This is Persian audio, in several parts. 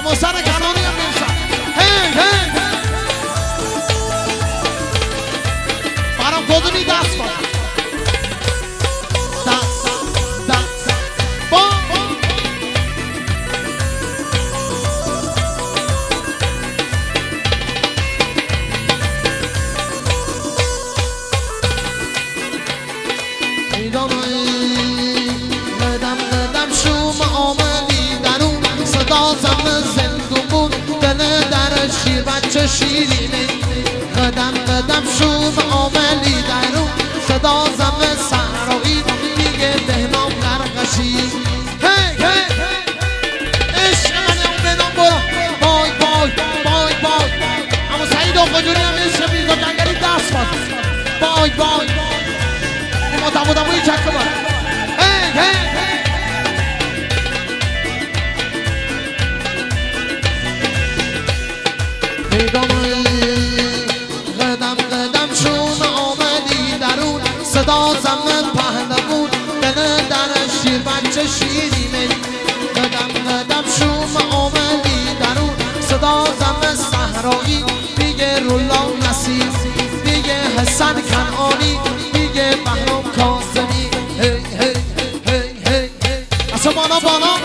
اما سر کنانی هم میرسن هی هی برام کدومی دست کن دست با قدم شوم آمدی درون صدا زم زندگون دل در شیر بچه شیرینه قدم شوم آمدی درون صدا زم صحرایی دیگه بهنام قرقشی هی هی عشق من اون بدم برو بای بای بای بای اما سعید آقا جونی هم عشق بیزا جنگلی دست باز بای بای اما دمو چکه بار هی هی قدم شون آمدی درون صدا زمن پهلوون دل در شیر بچه شیرینه قدم شون آمدی درون صدا زمن صحرایی دیگه رولا نصیر دیگه حسن کنعانی دیگه بهرام کاظمی هی هی هی هی اصلا بالا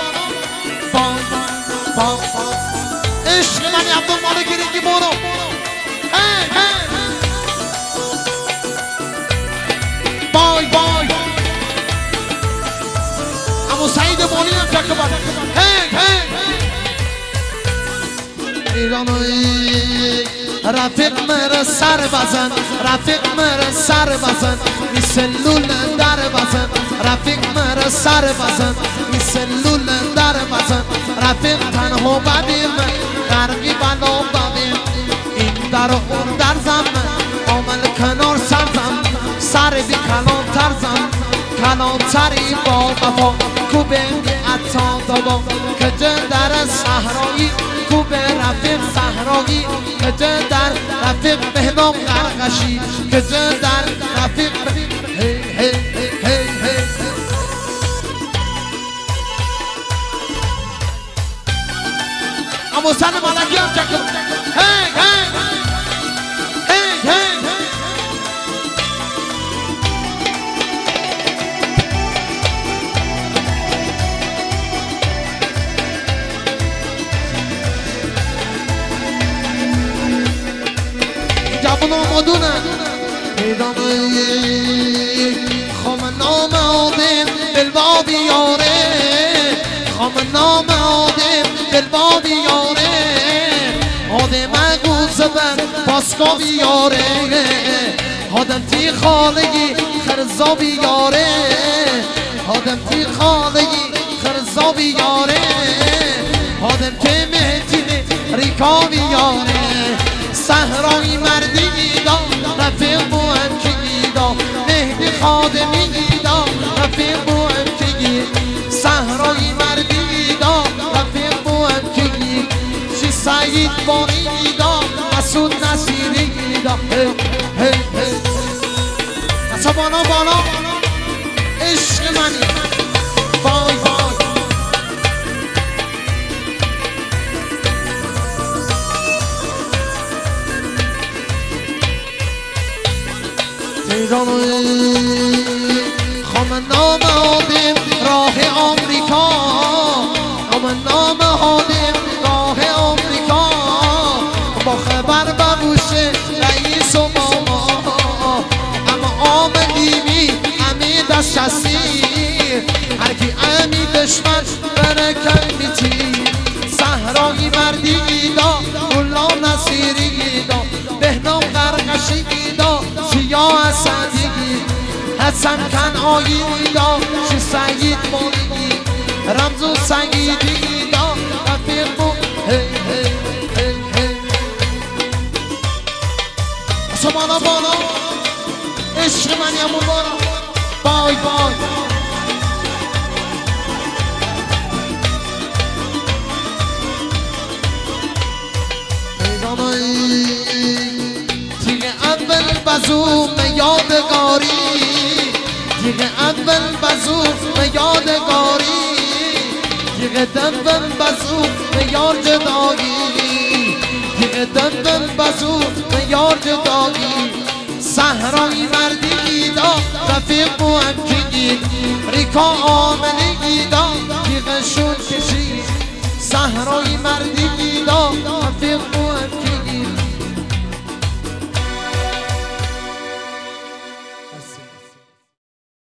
عشق من عبدالمالک گیرینگی برو بای بای امو سعید بانی هم چکه بار رفیق مر سر بزن رفیق مر سر بزن میسلول در بزن رفیق مر سر بزن میسلول در بزن رفیق تنها بدیم غرقی بلا بدیم این در اون در زمن آمل کنار سرزم سر بی کلام ترزم کلام تری با وفا کوبه عطا دابا کجه در صحرایی کوبه رفیق صحرایی کجه در رفیق بهنام قرقشی کجه در رفیق هی هی هی هی اما سن ملکی هم چکم هی هی هی هی جبن آمدونه خام نام آدم دلوا بیاره خام نام آدم دلوا بیاره آدم گوزه بر پاسکا بیاره آدم تی خالگی خرزا بیاره آدم تی خالگی خرزا بیاره آدم که مهتینه ریکا بیاره صحرایی مردی دا رفیق بوهم که گیدا مهدی خادمی گیدا رفیق بوهم که گید صحرایی مردی دا رفیق بوهم که گید چی سعید بانی گیدا مسعود نصیری گیدا هی هی اصلا بالا عشق منی بای بای خام نام آدم راه آمریکا خام نام آدم راه آمریکا با خبر ببوشه رئیس و ماما اما آمدیمی امی دست شسیر هرکی امی دشمن برکن بیتی صحرایی مردی گیدا رولا نصیری گیدا بهنام قرقشی گیدا سیاه اسدی حسن کنعانی گیدا چی سعید بانی رمزو سعیدی گیدا رفیق بو هی هی هی هی اصلا بالا عشق من یمون بارا بای بای دیگه اول بزوم یادگاری دیگه اول بزوم یادگاری تیغ دندن بزو به یار جدایی تیغ دندن بزو به یار جدایی صحرای مردی دا رفیق موکید ریکا آمنی دا تیغشون کشید صحرای مردی دا